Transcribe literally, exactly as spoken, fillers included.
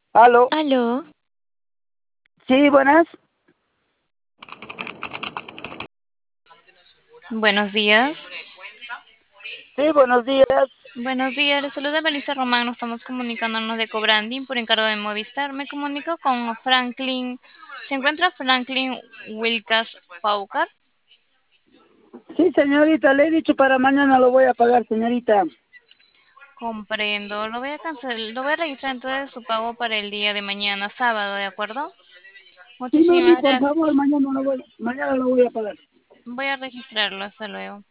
Aló, Aló, sí, buenas. buenos días. Sí, buenos días. Buenos días, les saluda Melissa Román. Nos estamos comunicándonos de Cobranding por encargo de Movistar. Me comunico con Franklin. ¿Se encuentra Franklin Wilcas Paucar? Sí, señorita, le he dicho para mañana lo voy a pagar, señorita. Comprendo. Lo voy a cancelar, lo voy a registrar entonces su pago para el día de mañana, sábado, ¿de acuerdo? Sí, mami, Muchísimas por favor, gracias. mañana lo voy, mañana lo voy a pagar. Voy a registrarlo. Hasta luego.